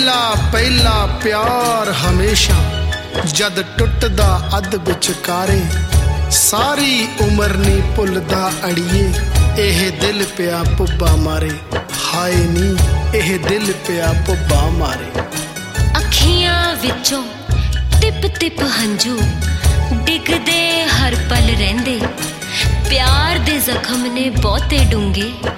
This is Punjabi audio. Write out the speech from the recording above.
ਪਹਿਲਾ ਪਹਿਲਾ ਪਿਆਰ ਹਮੇਸ਼ਾ ਜਦ ਟੁੱਟਦਾ ਅੱਧ ਵਿਚਕਾਰੇ ਸਾਰੀ ਉਮਰ ਨੀ ਭੁੱਲਦਾ ਅੜੀਏ ਇਹ ਦਿਲ ਪਿਆ ਪੁੱਬਾ ਮਾਰੇ ਹਾਏ ਨੀ ਇਹ ਦਿਲ ਪਿਆ ਪੁੱਬਾ ਮਾਰੇ ਅੱਖੀਆਂ ਵਿੱਚੋਂ ਟਿਪ ਟਿਪ ਹੰਝੂ ਡਿੱਗਦੇ ਹਰ ਪਲ ਰਹਿੰਦੇ ਪਿਆਰ ਦੇ ਜ਼ਖਮ ਨੇ ਬਹੁਤੇ ਡੂੰਘੇ